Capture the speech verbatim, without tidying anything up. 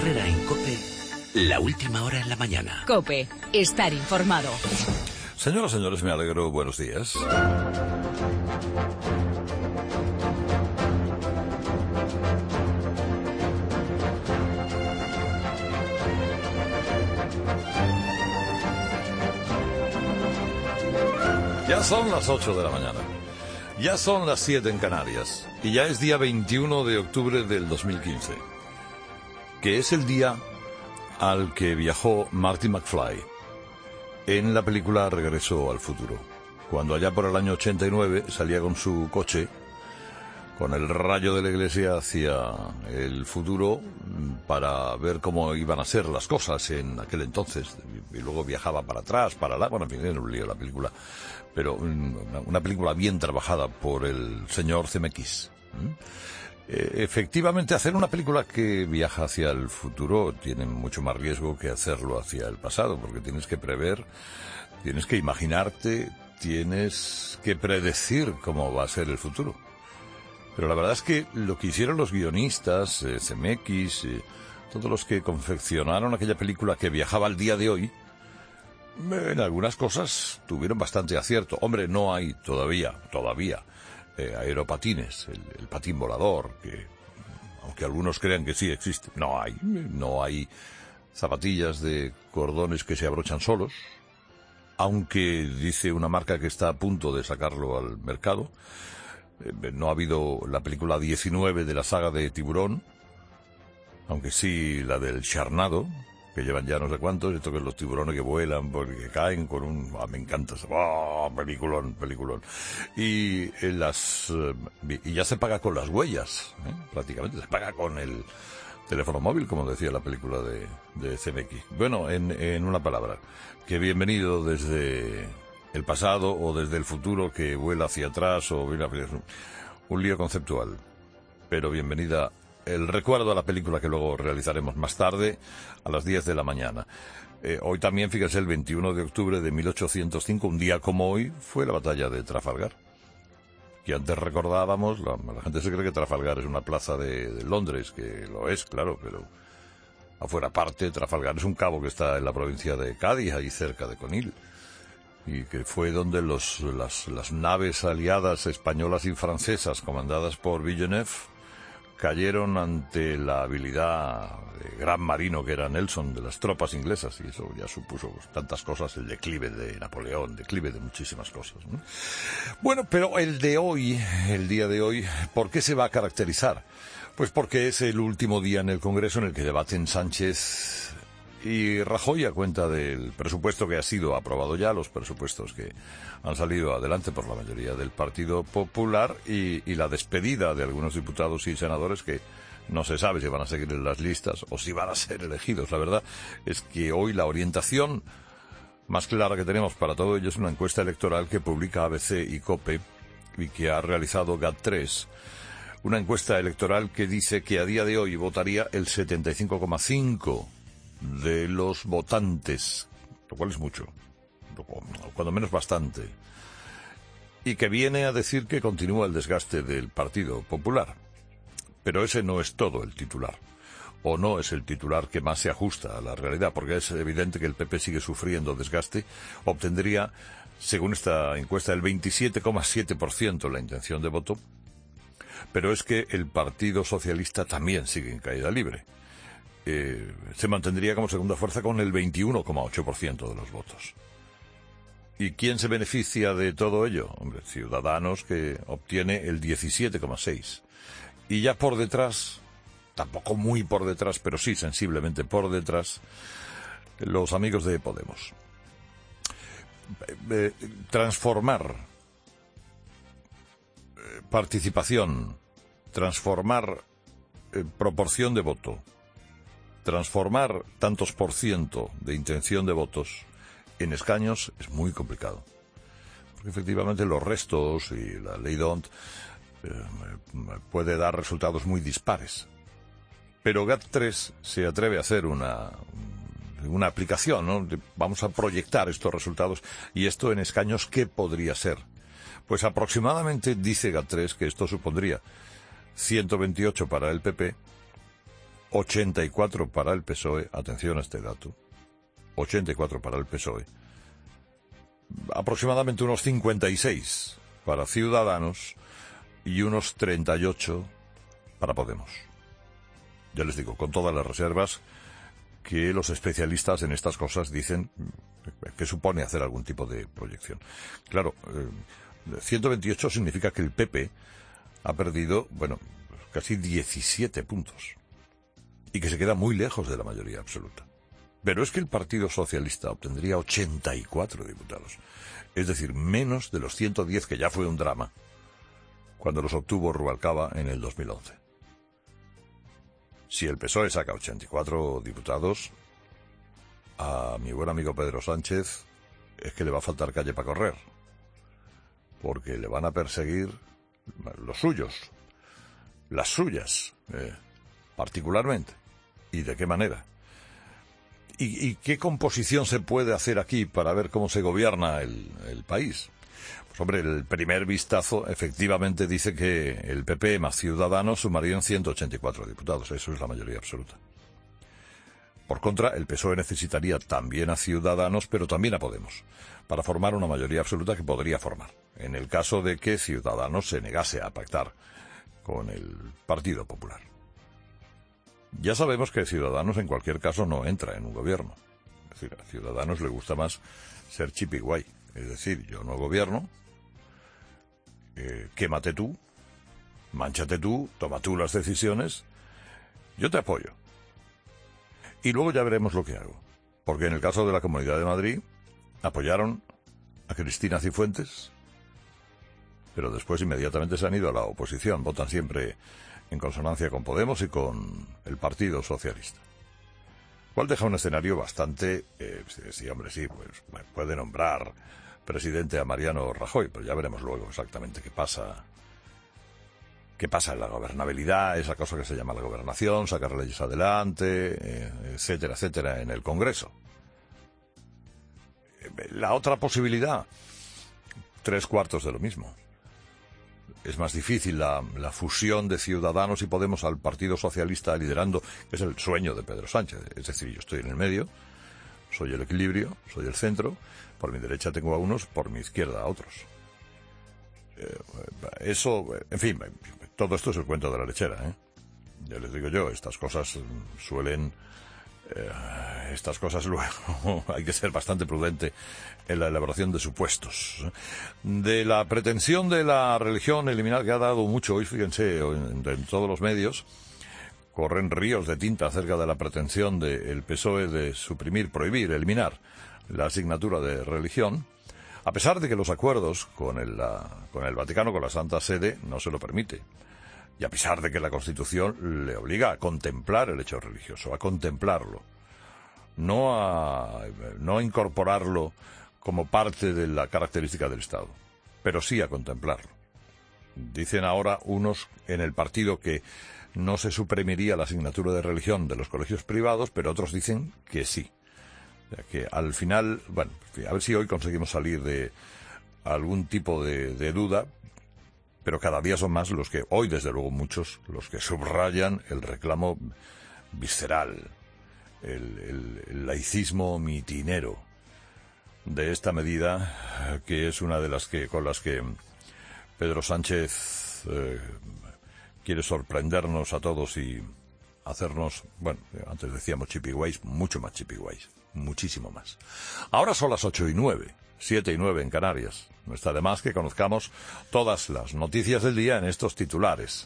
Herrera en COPE, la última hora en la mañana. COPE, estar informado. Señoras y señores, me alegro. Buenos días. Ya son las ocho de la mañana. Ya son las siete en Canarias. Y ya es día veintiuno de octubre del dos mil quince. Que es el día al que viajó Marty McFly en la película Regreso al Futuro, cuando allá por el año ochenta y nueve salía con su coche, con el rayo de la iglesia hacia el futuro, para ver cómo iban a ser las cosas en aquel entonces, y luego viajaba para atrás, para la... bueno, en fin, era un lío la película, pero una película bien trabajada por el señor Zemeckis. Efectivamente, hacer una película que viaja hacia el futuro tiene mucho más riesgo que hacerlo hacia el pasado, porque tienes que prever, tienes que imaginarte, tienes que predecir cómo va a ser el futuro. Pero la verdad es que lo que hicieron los guionistas, eh, Zemeckis, eh, todos los que confeccionaron aquella película que viajaba al día de hoy, en algunas cosas tuvieron bastante acierto. Hombre, no hay todavía, todavía... Eh, aeropatines, el, el patín volador, que aunque algunos crean que sí existe, no hay, no hay zapatillas de cordones que se abrochan solos, aunque dice una marca que está a punto de sacarlo al mercado. Eh, no ha habido la película diecinueve de la saga de Tiburón, aunque sí la del Charnado, que llevan ya no sé cuántos, esto que los tiburones que vuelan, porque caen con un... Ah, me encanta, ¡oh, peliculón, peliculón! Y en las... y ya se paga con las huellas, ¿eh? Prácticamente, se paga con el teléfono móvil, como decía la película de, de C M X. Bueno, en, en una palabra, que bienvenido desde el pasado o desde el futuro, que vuela hacia atrás, o un lío conceptual, pero bienvenida el recuerdo a la película que luego realizaremos más tarde, a las diez de la mañana. Eh, hoy también, fíjese, el veintiuno de octubre de mil ochocientos cinco, un día como hoy, fue la batalla de Trafalgar. Que antes recordábamos, la, la gente se cree que Trafalgar es una plaza de, de Londres, que lo es, claro, pero afuera parte, Trafalgar es un cabo que está en la provincia de Cádiz, ahí cerca de Conil, y que fue donde los, las, las naves aliadas españolas y francesas, comandadas por Villeneuve, cayeron ante la habilidad de gran marino que era Nelson, de las tropas inglesas, y eso ya supuso pues, tantas cosas, el declive de Napoleón, declive de muchísimas cosas, ¿no? Bueno, pero el de hoy, el día de hoy, ¿por qué se va a caracterizar? Pues porque es el último día en el Congreso en el que debaten Sánchez y Rajoy a cuenta del presupuesto que ha sido aprobado ya, los presupuestos que han salido adelante por la mayoría del Partido Popular, y, y la despedida de algunos diputados y senadores que no se sabe si van a seguir en las listas o si van a ser elegidos. La verdad es que hoy la orientación más clara que tenemos para todo ello es una encuesta electoral que publica A B C y COPE y que ha realizado GAT tres. Una encuesta electoral que dice que a día de hoy votaría el setenta y cinco coma cinco de los votantes, lo cual es mucho, cuando menos bastante, y que viene a decir que continúa el desgaste del Partido Popular. Pero ese no es todo el titular, o no es el titular que más se ajusta a la realidad, porque es evidente que el P P sigue sufriendo desgaste. Obtendría, según esta encuesta, el veintisiete coma siete por ciento la intención de voto, pero es que el Partido Socialista también sigue en caída libre. Eh, se mantendría como segunda fuerza con el veintiuno coma ocho por ciento de los votos. ¿Y quién se beneficia de todo ello? Hombre, Ciudadanos, que obtiene el diecisiete coma seis por ciento. Y ya por detrás, tampoco muy por detrás, pero sí sensiblemente por detrás, los amigos de Podemos. Eh, eh, transformar eh, participación, transformar eh, proporción de voto, transformar tantos por ciento de intención de votos en escaños es muy complicado. Porque efectivamente los restos y la ley D'Hondt eh, puede dar resultados muy dispares. Pero GAT tres se atreve a hacer una, una aplicación, ¿no? Vamos a proyectar estos resultados, y esto en escaños, ¿qué podría ser? Pues aproximadamente dice GAT tres que esto supondría ciento veintiocho para el P P, ochenta y cuatro para el P S O E, atención a este dato, ochenta y cuatro para el P S O E, aproximadamente unos cincuenta y seis para Ciudadanos y unos treinta y ocho para Podemos. Ya les digo, con todas las reservas que los especialistas en estas cosas dicen que supone hacer algún tipo de proyección. Claro, eh, ciento veintiocho significa que el P P ha perdido, bueno, casi diecisiete puntos y que se queda muy lejos de la mayoría absoluta. Pero es que el Partido Socialista obtendría ochenta y cuatro diputados, es decir, menos de los ciento diez que ya fue un drama cuando los obtuvo Rubalcaba en el dos mil once. Si el P S O E saca ochenta y cuatro diputados, a mi buen amigo Pedro Sánchez es que le va a faltar calle para correr, porque le van a perseguir los suyos, las suyas, eh, particularmente. ¿Y de qué manera? ¿Y, ¿Y qué composición se puede hacer aquí para ver cómo se gobierna el, el país? Pues hombre, el primer vistazo efectivamente dice que el P P más Ciudadanos sumarían ciento ochenta y cuatro diputados, eso es la mayoría absoluta. Por contra, el P S O E necesitaría también a Ciudadanos, pero también a Podemos, para formar una mayoría absoluta que podría formar, en el caso de que Ciudadanos se negase a pactar con el Partido Popular. Ya sabemos que Ciudadanos en cualquier caso no entra en un gobierno. Es decir, a Ciudadanos le gusta más ser chipiguay. Es decir, yo no gobierno, eh, quémate tú, mánchate tú, toma tú las decisiones, yo te apoyo. Y luego ya veremos lo que hago. Porque en el caso de la Comunidad de Madrid, apoyaron a Cristina Cifuentes, pero después inmediatamente se han ido a la oposición, votan siempre en consonancia con Podemos y con el Partido Socialista. Cual deja un escenario bastante... Eh, sí, hombre, sí, pues puede nombrar presidente a Mariano Rajoy, pero ya veremos luego exactamente qué pasa... qué pasa en la gobernabilidad, esa cosa que se llama la gobernación, sacar leyes adelante, eh, etcétera, etcétera, en el Congreso. La otra posibilidad, tres cuartos de lo mismo. Es más difícil la, la fusión de Ciudadanos y Podemos al Partido Socialista liderando, que es el sueño de Pedro Sánchez. Es decir, yo estoy en el medio, soy el equilibrio, soy el centro, por mi derecha tengo a unos, por mi izquierda a otros. Eh, eso, en fin, todo esto es el cuento de la lechera, ¿eh? Ya les digo yo, estas cosas suelen... Eh, estas cosas luego hay que ser bastante prudente en la elaboración de supuestos. De la pretensión de la religión eliminar, que ha dado mucho hoy, fíjense, en, en todos los medios, corren ríos de tinta acerca de la pretensión del P S O E de suprimir, prohibir, eliminar la asignatura de religión, a pesar de que los acuerdos con el, la, con el Vaticano, con la Santa Sede, no se lo permite. Y a pesar de que la Constitución le obliga a contemplar el hecho religioso, a contemplarlo, no a, no a incorporarlo como parte de la característica del Estado, pero sí a contemplarlo. Dicen ahora unos en el partido que no se suprimiría la asignatura de religión de los colegios privados, pero otros dicen que sí. O sea que al final, bueno, a ver si hoy conseguimos salir de algún tipo de, de duda, pero cada día son más los que, hoy desde luego muchos, los que subrayan el reclamo visceral, el, el, el laicismo mitinero de esta medida, que es una de las que con las que Pedro Sánchez eh, quiere sorprendernos a todos y hacernos, bueno, antes decíamos chipiguays, mucho más chipiguays, muchísimo más. Ahora son las ocho y nueve. Siete y nueve en Canarias. No está de más que conozcamos todas las noticias del día en estos titulares.